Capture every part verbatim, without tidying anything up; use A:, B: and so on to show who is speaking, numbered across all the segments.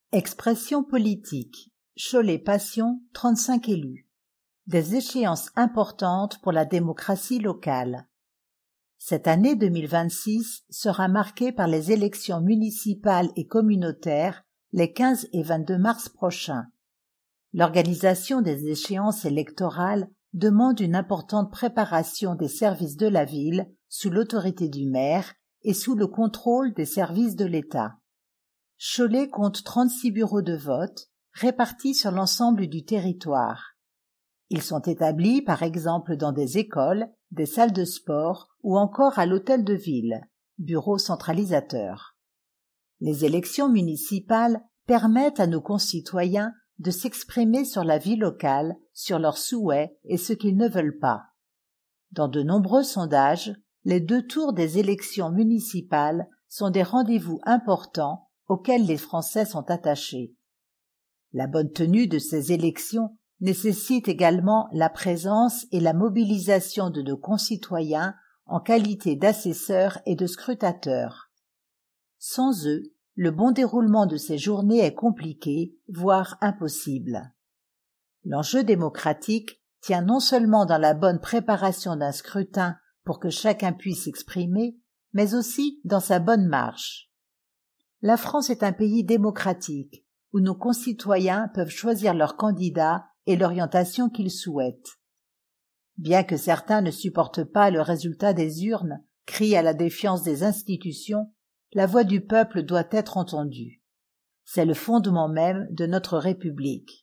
A: Expression politique. Cholet Passion, trente-cinq élus. Des échéances importantes pour la démocratie locale. Cette année deux mille vingt-six sera marquée par les élections municipales et communautaires les quinze et vingt-deux mars prochains. L'organisation des échéances électorales demande une importante préparation des services de la ville sous l'autorité du maire et sous le contrôle des services de l'État. Cholet compte trente-six bureaux de vote répartis sur l'ensemble du territoire. Ils sont établis par exemple dans des écoles, des salles de sport ou encore à l'hôtel de ville, bureau centralisateur. Les élections municipales permettent à nos concitoyens de s'exprimer sur la vie locale, sur leurs souhaits et ce qu'ils ne veulent pas. Dans de nombreux sondages, les deux tours des élections municipales sont des rendez-vous importants auxquels les Français sont attachés. La bonne tenue de ces élections nécessite également la présence et la mobilisation de nos concitoyens en qualité d'assesseurs et de scrutateurs. Sans eux, le bon déroulement de ces journées est compliqué, voire impossible. L'enjeu démocratique tient non seulement dans la bonne préparation d'un scrutin pour que chacun puisse s'exprimer, mais aussi dans sa bonne marche. La France est un pays démocratique, où nos concitoyens peuvent choisir leur candidat et l'orientation qu'ils souhaitent. Bien que certains ne supportent pas le résultat des urnes, crient à la défiance des institutions, la voix du peuple doit être entendue. C'est le fondement même de notre République.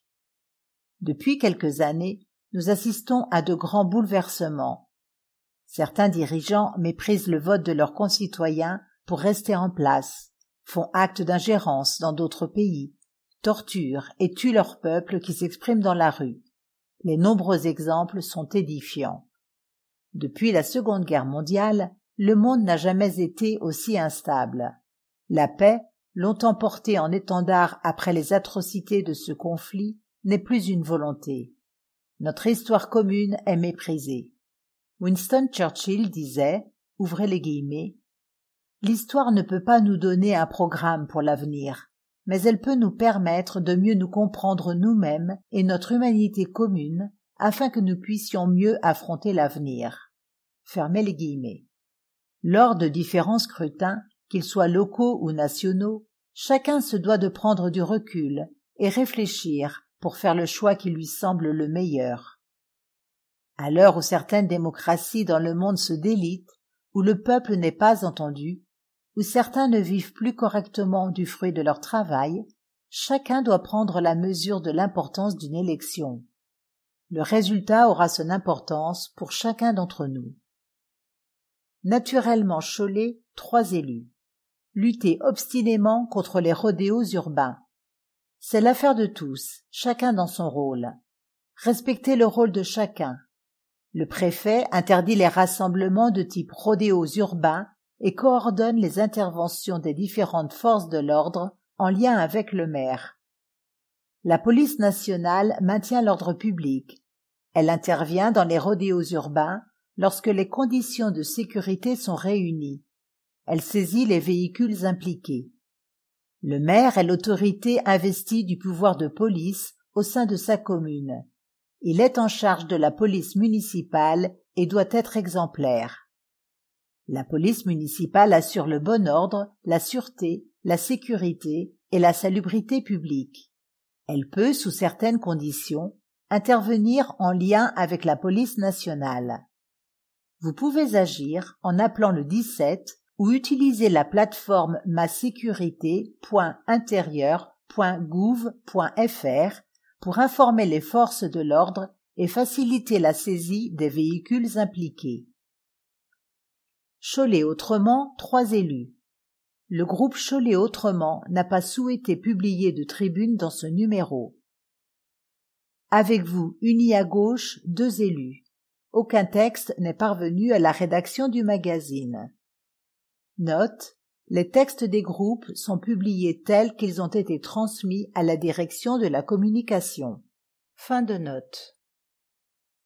A: Depuis quelques années, nous assistons à de grands bouleversements. Certains dirigeants méprisent le vote de leurs concitoyens pour rester en place, font acte d'ingérence dans d'autres pays, torturent et tuent leur peuple qui s'exprime dans la rue. Les nombreux exemples sont édifiants. Depuis la Seconde Guerre mondiale, le monde n'a jamais été aussi instable. La paix, longtemps portée en étendard après les atrocités de ce conflit, n'est plus une volonté. Notre histoire commune est méprisée. Winston Churchill disait, ouvrez les guillemets, « L'histoire ne peut pas nous donner un programme pour l'avenir, mais elle peut nous permettre de mieux nous comprendre nous-mêmes et notre humanité commune afin que nous puissions mieux affronter l'avenir. » Fermez les guillemets. Lors de différents scrutins, qu'ils soient locaux ou nationaux, chacun se doit de prendre du recul et réfléchir pour faire le choix qui lui semble le meilleur. À l'heure où certaines démocraties dans le monde se délitent, où le peuple n'est pas entendu, où certains ne vivent plus correctement du fruit de leur travail, chacun doit prendre la mesure de l'importance d'une élection. Le résultat aura son importance pour chacun d'entre nous. Naturellement Cholet, trois élus. Lutter obstinément contre les rodéos urbains. C'est l'affaire de tous, chacun dans son rôle. Respecter le rôle de chacun. Le préfet interdit les rassemblements de type rodéos urbains et coordonne les interventions des différentes forces de l'ordre en lien avec le maire. La police nationale maintient l'ordre public. Elle intervient dans les rodéos urbains lorsque les conditions de sécurité sont réunies. Elle saisit les véhicules impliqués. Le maire est l'autorité investie du pouvoir de police au sein de sa commune. Il est en charge de la police municipale et doit être exemplaire. La police municipale assure le bon ordre, la sûreté, la sécurité et la salubrité publique. Elle peut, sous certaines conditions, intervenir en lien avec la police nationale. Vous pouvez agir en appelant le dix-sept ou utiliser la plateforme ma sécurité point intérieur point gouv point f r pour informer les forces de l'ordre et faciliter la saisie des véhicules impliqués. Cholet autrement, trois élus. Le groupe Cholet autrement n'a pas souhaité publier de tribune dans ce numéro. Avec vous, unis à gauche, deux élus. Aucun texte n'est parvenu à la rédaction du magazine. Note, les textes des groupes sont publiés tels qu'ils ont été transmis à la direction de la communication. Fin de note.